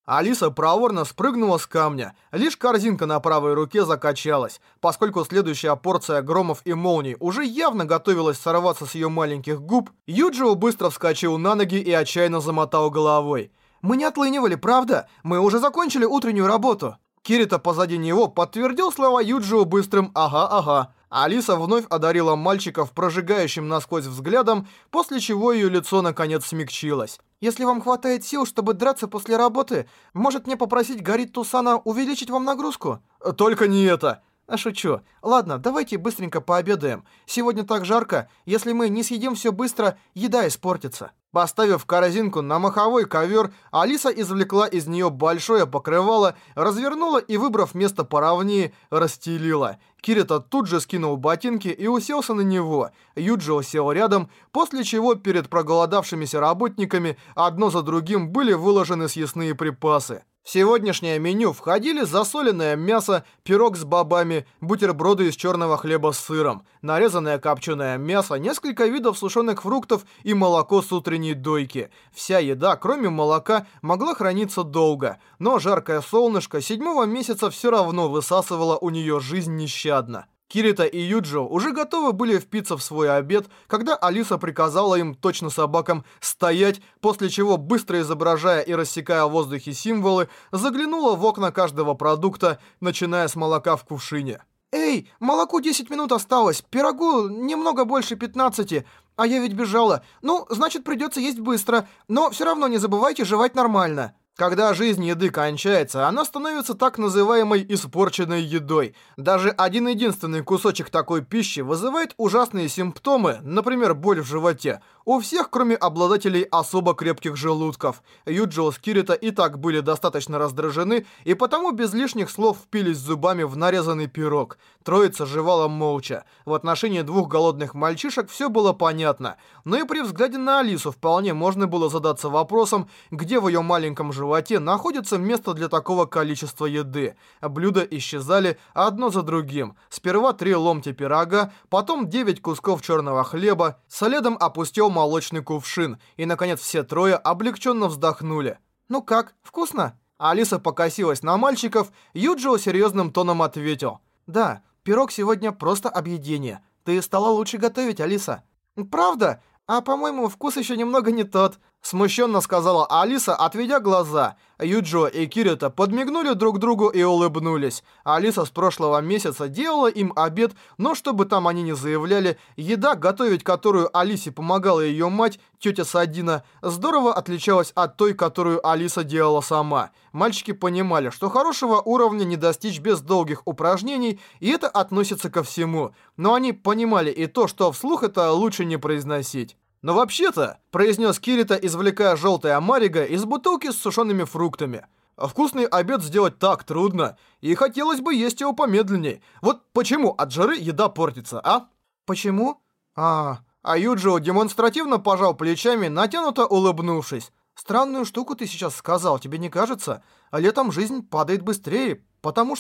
Алиса проворно спрыгнула с камня. Лишь корзинка на правой руке закачалась, поскольку следующая порция громов и молний уже явно готовилась сорваться с ее маленьких губ. Юджио быстро вскочил на ноги и отчаянно замотал головой. «Мы не отлынивали, правда? Мы уже закончили утреннюю работу». Кирита позади него подтвердил слова Юджио быстрым «ага-ага». Алиса вновь одарила мальчиков прожигающим насквозь взглядом, после чего ее лицо наконец смягчилось. «Если вам хватает сил, чтобы драться после работы, может мне попросить Гарит Тусана увеличить вам нагрузку?» «Только не это!» «Шучу. Ладно, давайте быстренько пообедаем. Сегодня так жарко, если мы не съедим все быстро, еда испортится». Поставив корзинку на маховой ковер, Алиса извлекла из нее большое покрывало, развернула и, выбрав место поровнее, расстелила. Кирита тут же скинул ботинки и уселся на него. Юджио сел рядом, после чего перед проголодавшимися работниками одно за другим были выложены съестные припасы. В сегодняшнее меню входили засоленное мясо, пирог с бобами, бутерброды из черного хлеба с сыром, нарезанное копченое мясо, несколько видов сушеных фруктов и молоко с утренней дойки. Вся еда, кроме молока, могла храниться долго, но жаркое солнышко 7-го месяца все равно высасывало у нее жизнь нещадно. Кирита и Юджио уже готовы были впиться в свой обед, когда Алиса приказала им, точно собакам, стоять, после чего, быстро изображая и рассекая в воздухе символы, заглянула в окна каждого продукта, начиная с молока в кувшине. «Эй, молоку 10 минут осталось, пирогу немного больше 15, а я ведь бежала. Ну, значит, придется есть быстро, но все равно не забывайте жевать нормально». Когда жизнь еды кончается, она становится так называемой испорченной едой. Даже один-единственный кусочек такой пищи вызывает ужасные симптомы, например, боль в животе. У всех, кроме обладателей особо крепких желудков. Юджио с Кирита и так были достаточно раздражены, и потому без лишних слов впились зубами в нарезанный пирог. Троица жевала молча. В отношении двух голодных мальчишек все было понятно. Но и при взгляде на Алису вполне можно было задаться вопросом, где в ее маленьком животе находится место для такого количества еды. Блюда исчезали одно за другим. Сперва 3 ломтя пирога, потом 9 кусков черного хлеба, следом опустел молочный кувшин, и, наконец, все трое облегченно вздохнули. «Ну как, вкусно?» Алиса покосилась на мальчиков, Юджио серьезным тоном ответил. «Да, пирог сегодня просто объедение. Ты стала лучше готовить, Алиса». «Правда? А, по-моему, вкус еще немного не тот», — смущенно сказала Алиса, отведя глаза. Юджио и Кирита подмигнули друг другу и улыбнулись. Алиса с прошлого месяца делала им обед, но чтобы там они не заявляли, еда, готовить которую Алисе помогала ее мать, тетя Садина, здорово отличалась от той, которую Алиса делала сама. Мальчики понимали, что хорошего уровня не достичь без долгих упражнений, и это относится ко всему. Но они понимали и то, что вслух это лучше не произносить. «Но вообще-то», — произнес Кирита, извлекая желтое амариго из бутылки с сушеными фруктами, «вкусный обед сделать так трудно, и хотелось бы есть его помедленней. Вот почему от жары еда портится, а?» «Почему?» А Юджио демонстративно пожал плечами, натянуто улыбнувшись. «Странную штуку ты сейчас сказал, тебе не кажется? Летом жизнь падает быстрее, потому.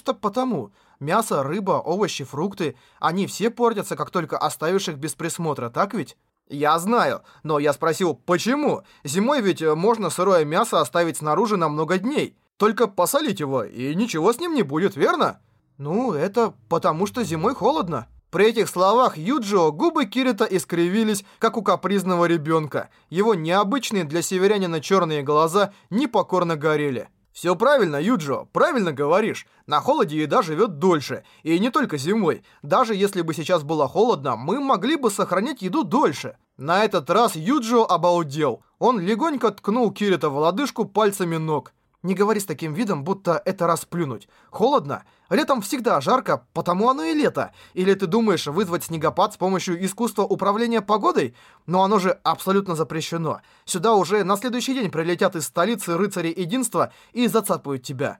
Мясо, рыба, овощи, фрукты, они все портятся, как только оставишь их без присмотра, так ведь?» «Я знаю, но я спросил, почему? Зимой ведь можно сырое мясо оставить снаружи на много дней. Только посолить его, и ничего с ним не будет, верно?» «Ну, это потому что зимой холодно». При этих словах Юджио губы Кирита искривились, как у капризного ребенка. Его необычные для северянина черные глаза непокорно горели. «Все правильно, Юджио, правильно говоришь. На холоде еда живет дольше. И не только зимой. Даже если бы сейчас было холодно, мы могли бы сохранять еду дольше». На этот раз Юджио обалдел. Он легонько ткнул Кирита в лодыжку пальцами ног. «Не говори с таким видом, будто это расплюнуть. Холодно. Летом всегда жарко, потому оно и лето. Или ты думаешь вызвать снегопад с помощью искусства управления погодой? Но оно же абсолютно запрещено. Сюда уже на следующий день прилетят из столицы рыцари единства и зацапают тебя».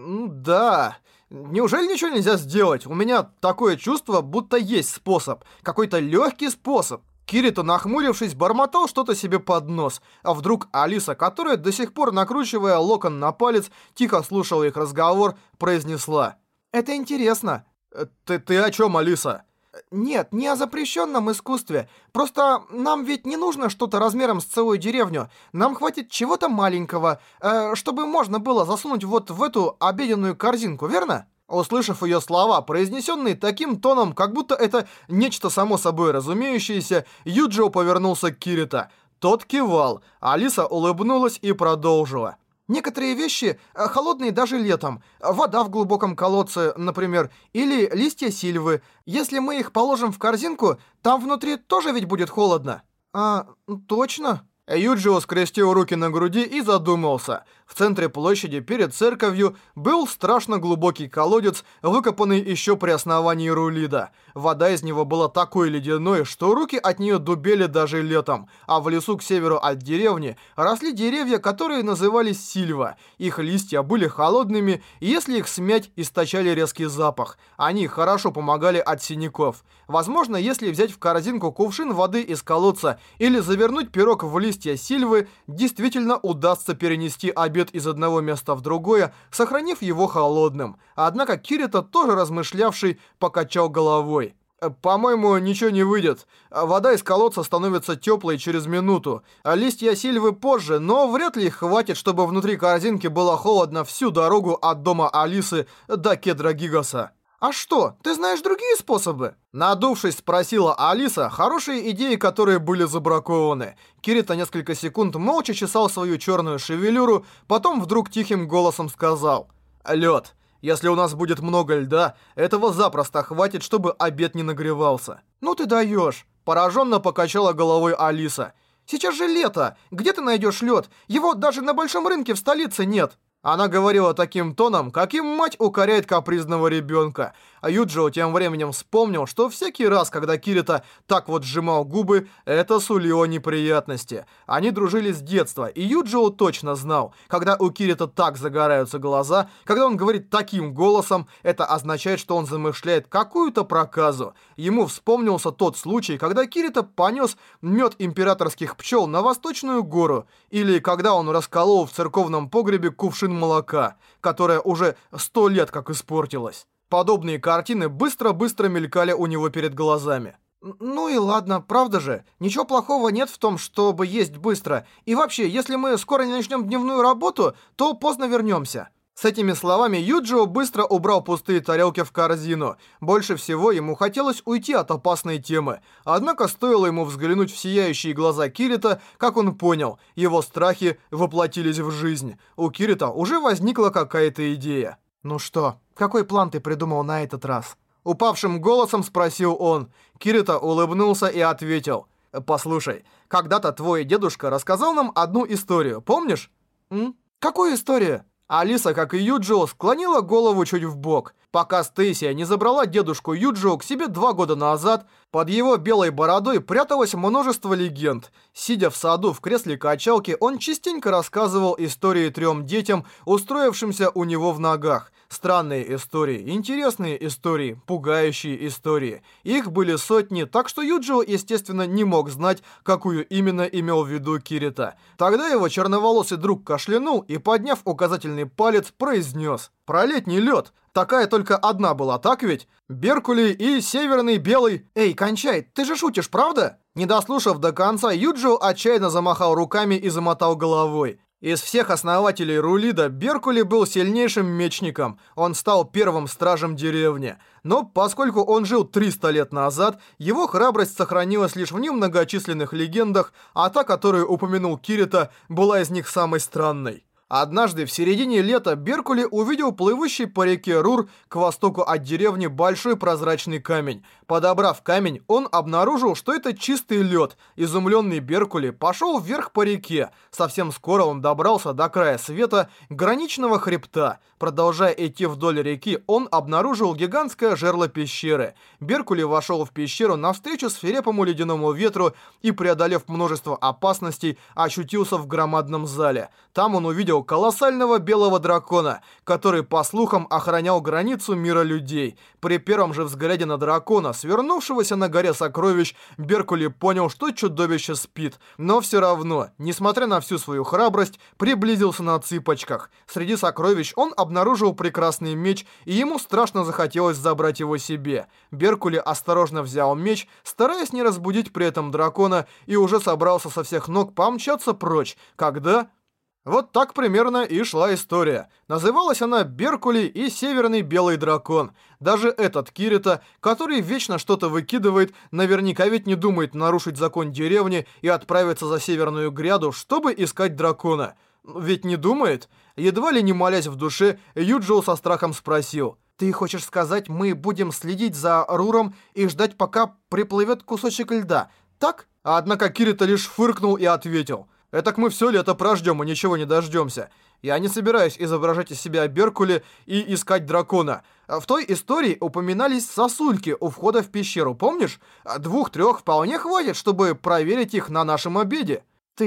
«Да. Неужели ничего нельзя сделать? У меня такое чувство, будто есть способ. Какой-то легкий способ». Кирита, нахмурившись, бормотал что-то себе под нос. А вдруг Алиса, которая до сих пор, накручивая локон на палец, тихо слушала их разговор, произнесла: «Это интересно». «Ты о чем, Алиса?» Нет, не о запрещенном искусстве. Просто нам ведь не нужно что-то размером с целую деревню. Нам хватит чего-то маленького, чтобы можно было засунуть вот в эту обеденную корзинку, верно? Услышав ее слова, произнесенные таким тоном, как будто это нечто само собой разумеющееся, Юджио повернулся к Кирита. Тот кивал, Алиса улыбнулась и продолжила. Некоторые вещи холодные даже летом. Вода в глубоком колодце, например, или листья сильвы. Если мы их положим в корзинку, там внутри тоже ведь будет холодно. Точно? Юджио скрестил руки на груди и задумался. В центре площади перед церковью был страшно глубокий колодец, выкопанный еще при основании Рулида. Вода из него была такой ледяной, что руки от нее дубели даже летом. А в лесу к северу от деревни росли деревья, которые назывались сильва. Их листья были холодными, и если их смять, источали резкий запах. Они хорошо помогали от синяков. Возможно, если взять в корзинку кувшин воды из колодца или завернуть пирог в листья сильвы, действительно удастся перенести обед из одного места в другое, сохранив его холодным. Однако Кирита, тоже размышлявший, покачал головой. «По-моему, ничего не выйдет. Вода из колодца становится теплой через минуту. Листья сильвы позже, но вряд ли их хватит, чтобы внутри корзинки было холодно всю дорогу от дома Алисы до кедра Гигаса». «А что, ты знаешь другие способы?» Надувшись, спросила Алиса, хорошие идеи, которые были забракованы. Кирита несколько секунд молча чесал свою черную шевелюру, потом вдруг тихим голосом сказал: «Лед. Если у нас будет много льда, этого запросто хватит, чтобы обед не нагревался». «Ну ты даешь!» Пораженно покачала головой Алиса. «Сейчас же лето! Где ты найдешь лед? Его даже на большом рынке в столице нет!» Она говорила таким тоном, каким мать укоряет капризного ребенка. А Юджио тем временем вспомнил, что всякий раз, когда Кирита так вот сжимал губы, это сулило неприятности. Они дружили с детства, и Юджио точно знал, когда у Кирита так загораются глаза, когда он говорит таким голосом, это означает, что он замышляет какую-то проказу. Ему вспомнился тот случай, когда Кирита понес мед императорских пчел на Восточную гору, или когда он расколол в церковном погребе кувшин молока, которое уже 100 лет как испортилось. Подобные картины быстро-быстро мелькали у него перед глазами. «Ну и ладно, правда же? Ничего плохого нет в том, чтобы есть быстро. И вообще, если мы скоро не начнем дневную работу, то поздно вернемся». С этими словами Юджио быстро убрал пустые тарелки в корзину. Больше всего ему хотелось уйти от опасной темы. Однако стоило ему взглянуть в сияющие глаза Кирита, как он понял, его страхи воплотились в жизнь. У Кирита уже возникла какая-то идея. «Ну что, какой план ты придумал на этот раз?» Упавшим голосом спросил он. Кирита улыбнулся и ответил: «Послушай, когда-то твой дедушка рассказал нам одну историю, помнишь?» «Какую историю?» Алиса, как и Юджио, склонила голову чуть вбок. Пока Стейсия не забрала дедушку Юджио к себе 2 года назад, под его белой бородой пряталось множество легенд. Сидя в саду в кресле качалки, он частенько рассказывал истории 3 детям, устроившимся у него в ногах. Странные истории, интересные истории, пугающие истории. Их были сотни, так что Юджио, естественно, не мог знать, какую именно имел в виду Кирита. Тогда его черноволосый друг кашлянул и, подняв указательный палец, произнес: «Про летний лед. Такая только одна была, так ведь? Беркули и Северный Белый...» «Эй, кончай, ты же шутишь, правда?» Не дослушав до конца, Юджио отчаянно замахал руками и замотал головой. Из всех основателей Рулида Беркули был сильнейшим мечником. Он стал первым стражем деревни. Но поскольку он жил 300 лет назад, его храбрость сохранилась лишь в немногочисленных легендах, а та, которую упомянул Кирита, была из них самой странной. Однажды в середине лета Беркули увидел плывущий по реке Рур к востоку от деревни большой прозрачный камень. Подобрав камень, он обнаружил, что это чистый лед. Изумленный Беркули пошел вверх по реке. Совсем скоро он добрался до края света, граничного хребта. Продолжая идти вдоль реки, он обнаружил гигантское жерло пещеры. Беркули вошел в пещеру навстречу свирепому ледяному ветру и, преодолев множество опасностей, очутился в громадном зале. Там он увидел увидел колоссального белого дракона, который, по слухам, охранял границу мира людей. При первом же взгляде на дракона, свернувшегося на горе сокровищ, Беркули понял, что чудовище спит. Но все равно, несмотря на всю свою храбрость, приблизился на цыпочках. Среди сокровищ он обнаружил прекрасный меч, и ему страшно захотелось забрать его себе. Беркули осторожно взял меч, стараясь не разбудить при этом дракона, и уже собрался со всех ног помчаться прочь, когда... Вот так примерно и шла история. Называлась она «Беркули и Северный Белый Дракон». Даже этот Кирита, который вечно что-то выкидывает, наверняка ведь не думает нарушить закон деревни и отправиться за Северную Гряду, чтобы искать дракона. Ведь не думает? Едва ли не молясь в душе, Юджио со страхом спросил: «Ты хочешь сказать, мы будем следить за Руром и ждать, пока приплывет кусочек льда, так?» Однако Кирита лишь фыркнул и ответил: «Этак мы все лето прождем и ничего не дождемся. Я не собираюсь изображать из себя Беркули и искать дракона. В той истории упоминались сосульки у входа в пещеру, помнишь? 2-3 вполне хватит, чтобы проверить их на нашем обеде».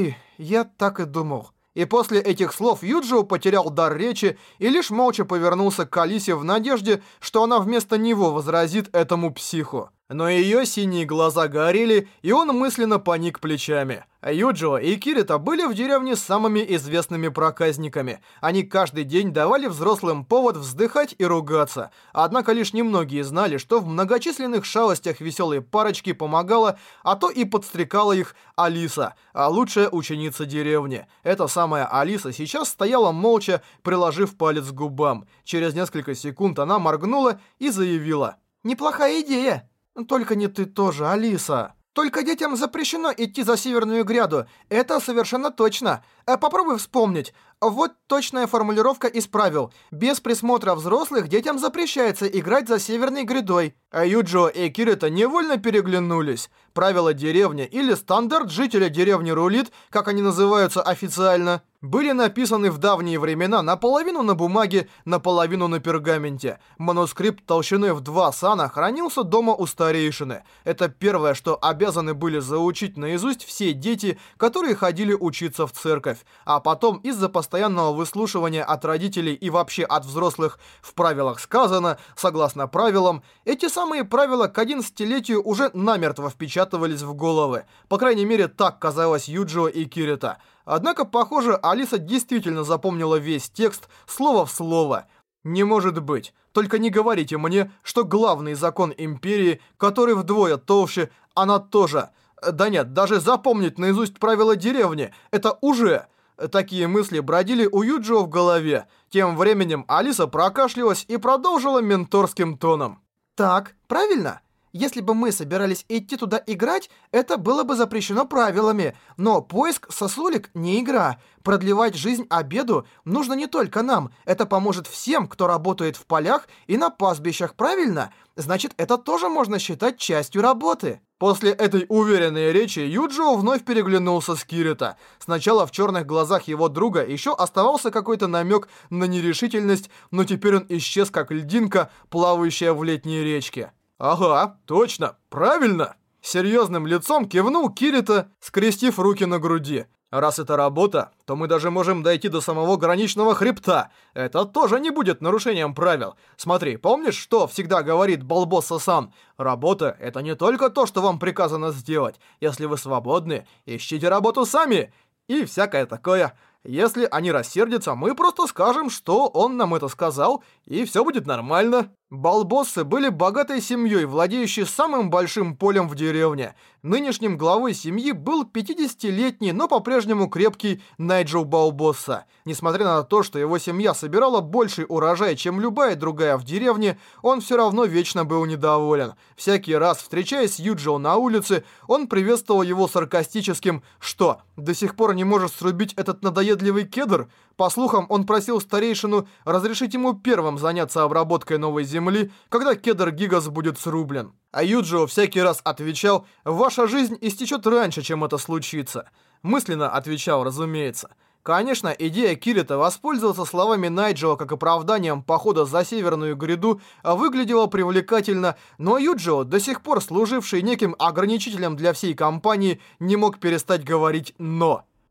Я так и думал». И после этих слов Юджио потерял дар речи и лишь молча повернулся к Алисе в надежде, что она вместо него возразит этому психу. Но ее синие глаза горели, и он мысленно поник плечами. Юджио и Кирита были в деревне самыми известными проказниками. Они каждый день давали взрослым повод вздыхать и ругаться. Однако лишь немногие знали, что в многочисленных шалостях веселой парочки помогала, а то и подстрекала их Алиса, а лучшая ученица деревни. Эта самая Алиса сейчас стояла молча, приложив палец к губам. Через несколько секунд она моргнула и заявила: «Неплохая идея. Только не ты тоже, Алиса. Только детям запрещено идти за Северную Гряду. Это совершенно точно. Попробуй вспомнить. Вот точная формулировка из правил. Без присмотра взрослых детям запрещается играть за Северной Грядой». Юджио и Кирита невольно переглянулись. Правила деревни, или стандарт жителя деревни рулит, как они называются официально, были написаны в давние времена наполовину на бумаге, наполовину на пергаменте. Манускрипт толщиной в 2 сана хранился дома у старейшины. Это первое, что обязаны были заучить наизусть все дети, которые ходили учиться в церковь. А потом, из-за постоянного выслушивания от родителей и вообще от взрослых в правилах сказано, согласно правилам, эти самые правила к 11-летию уже намертво впечатывались в головы. По крайней мере, так казалось Юджио и Кирита. Однако, похоже, Алиса действительно запомнила весь текст слово в слово. Не может быть. Только не говорите мне, что главный закон империи, который вдвое толще, она тоже... Да нет, даже запомнить наизусть правила деревни, это уже... Такие мысли бродили у Юджио в голове. Тем временем Алиса прокашлялась и продолжила менторским тоном: «Так, правильно? Если бы мы собирались идти туда играть, это было бы запрещено правилами. Но поиск сосулек не игра. Продлевать жизнь обеду нужно не только нам. Это поможет всем, кто работает в полях и на пастбищах, правильно? Значит, это тоже можно считать частью работы». После этой уверенной речи Юджио вновь переглянулся с Кирита. Сначала в черных глазах его друга еще оставался какой-то намек на нерешительность, но теперь он исчез как льдинка, плавающая в летней речке. «Ага, точно, правильно!» Серьезным лицом кивнул Кирита, скрестив руки на груди. «Раз это работа, то мы даже можем дойти до самого граничного хребта. Это тоже не будет нарушением правил. Смотри, помнишь, что всегда говорит Балбосса-сан? Работа — это не только то, что вам приказано сделать. Если вы свободны, ищите работу сами. И всякое такое. Если они рассердятся, мы просто скажем, что он нам это сказал, и все будет нормально». Балбоссы были богатой семьей, владеющей самым большим полем в деревне. Нынешним главой семьи был 50-летний, но по-прежнему крепкий Найджел Балбосса. Несмотря на то, что его семья собирала больший урожай, чем любая другая в деревне, он все равно вечно был недоволен. Всякий раз, встречаясь с Юджио на улице, он приветствовал его саркастическим: «Что, до сих пор не можешь срубить этот надоедливый кедр?» По слухам, он просил старейшину разрешить ему первым заняться обработкой новой земли, когда кедр Гигас будет срублен. А Юджио всякий раз отвечал: «Ваша жизнь истечет раньше, чем это случится». Мысленно отвечал, разумеется. Конечно, идея Кирита воспользоваться словами Найджела как оправданием похода за Северную Гряду выглядела привлекательно, но Юджио, до сих пор служивший неким ограничителем для всей компании, не мог перестать говорить «но».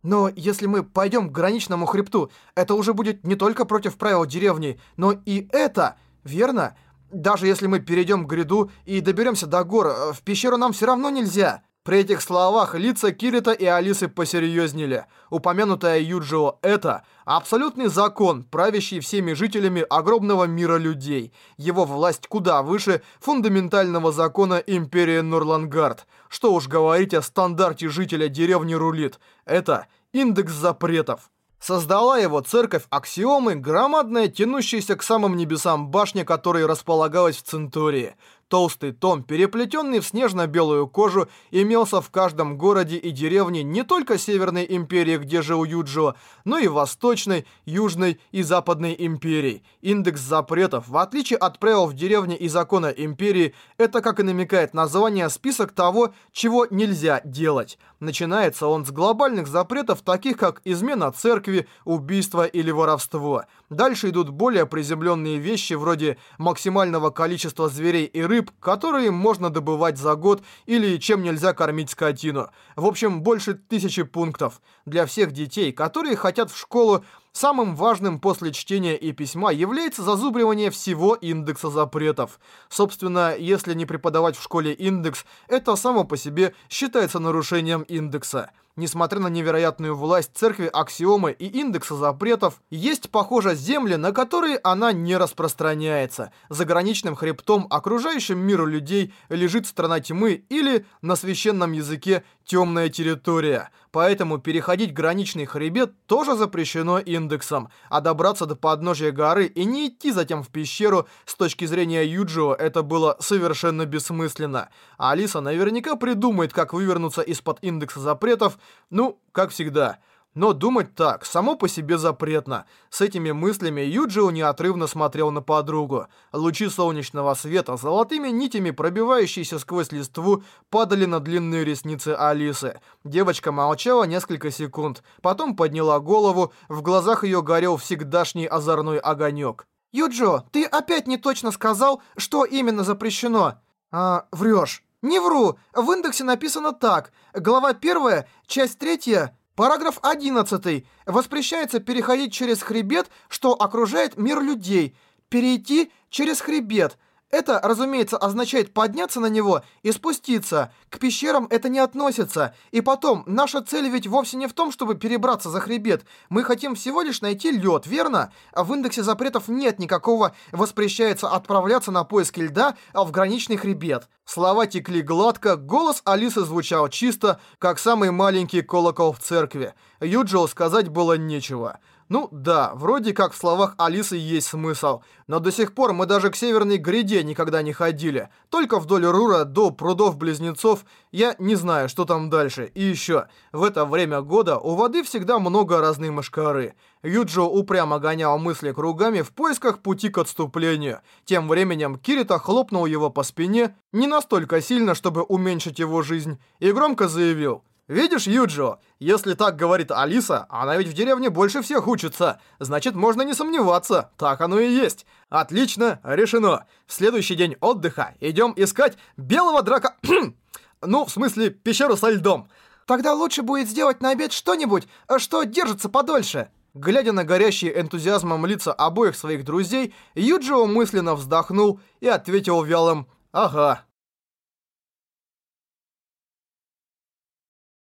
Но если мы пойдем к граничному хребту, это уже будет не только против правил деревни, но и это, верно? Даже если мы перейдем к гряду и доберемся до гор, в пещеру нам все равно нельзя. При этих словах лица Кирита и Алисы посерьезнели. Упомянутое Юджио «это» абсолютный закон, правящий всеми жителями огромного мира людей. Его власть куда выше фундаментального закона Империи Нурлангард. Что уж говорить о стандарте жителя деревни Рулит. Это индекс запретов. Создала его церковь Аксиомы, громадная, тянущаяся к самым небесам башня, которая располагалась в Центурии. Толстый том, переплетенный в снежно-белую кожу, имелся в каждом городе и деревне не только Северной империи, где жил Юджио, но и Восточной, Южной и Западной империй. Индекс запретов, в отличие от правил в деревне и закона империи, это, как и намекает название, список того, чего нельзя делать. Начинается он с глобальных запретов, таких как измена церкви, убийство или воровство. Дальше идут более приземленные вещи, вроде максимального количества зверей и рыб, которые можно добывать за год, или чем нельзя кормить скотину. В общем, больше 1000 пунктов. Для всех детей, которые хотят в школу, самым важным после чтения и письма является зазубривание всего индекса запретов. Собственно, если не преподавать в школе индекс, это само по себе считается нарушением индекса. Несмотря на невероятную власть церкви Аксиомы и индекса запретов, есть, похоже, земли, на которые она не распространяется. За граничным хребтом, окружающим миру людей, лежит страна тьмы или, на священном языке, темная территория. Поэтому переходить граничный хребет тоже запрещено индексом, а добраться до подножия горы и не идти затем в пещеру, с точки зрения Юджио, это было совершенно бессмысленно. А Алиса наверняка придумает, как вывернуться из-под индекса запретов, ну, как всегда. Но думать так, само по себе запретно. С этими мыслями Юджио неотрывно смотрел на подругу. Лучи солнечного света, золотыми нитями, пробивающиеся сквозь листву, падали на длинные ресницы Алисы. Девочка молчала несколько секунд, потом подняла голову, в глазах ее горел всегдашний озорной огонек. «Юджио, ты опять не точно сказал, что именно запрещено?» Врешь». «Не вру, в индексе написано так. Глава 1, часть 3... Параграф 11. Воспрещается переходить через хребет, что окружает мир людей. Перейти через хребет. Это, разумеется, означает подняться на него и спуститься. К пещерам это не относится. И потом, наша цель ведь вовсе не в том, чтобы перебраться за хребет. Мы хотим всего лишь найти лед, верно? А в индексе запретов нет никакого «воспрещается отправляться на поиски льда в граничный хребет». Слова текли гладко, голос Алисы звучал чисто, как самый маленький колокол в церкви. Юджио сказать было нечего. Ну да, вроде как в словах Алисы есть смысл, но до сих пор мы даже к Северной гряде никогда не ходили. Только вдоль Рура до прудов-близнецов, я не знаю, что там дальше. И еще, в это время года у воды всегда много разной мошкары. Юджио упрямо гонял мысли кругами в поисках пути к отступлению. Тем временем Кирита хлопнул его по спине, не настолько сильно, чтобы уменьшить его жизнь, и громко заявил: «Видишь, Юджио, если так говорит Алиса, она ведь в деревне больше всех учится. Значит, можно не сомневаться. Так оно и есть. Отлично, решено. В следующий день отдыха идем искать белого драка... ну, в смысле, пещеру со льдом. Тогда лучше будет сделать на обед что-нибудь, что держится подольше». Глядя на горящие энтузиазмом лица обоих своих друзей, Юджио мысленно вздохнул и ответил вялым: «Ага».